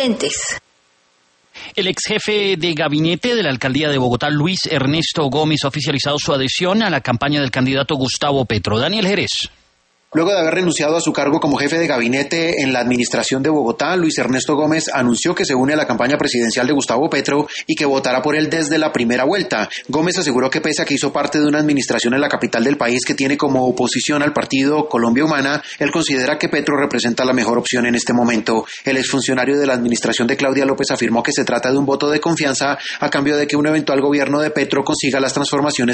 El ex jefe de gabinete de la alcaldía de Bogotá, Luis Ernesto Gómez, ha oficializado su adhesión a la campaña del candidato Gustavo Petro. Daniel Jerez. Luego de haber renunciado a su cargo como jefe de gabinete en la administración de Bogotá, Luis Ernesto Gómez anunció que se une a la campaña presidencial de Gustavo Petro y que votará por él desde la primera vuelta. Gómez aseguró que pese a que hizo parte de una administración en la capital del país que tiene como oposición al partido Colombia Humana, él considera que Petro representa la mejor opción en este momento. El exfuncionario de la administración de Claudia López afirmó que se trata de un voto de confianza a cambio de que un eventual gobierno de Petro consiga las transformaciones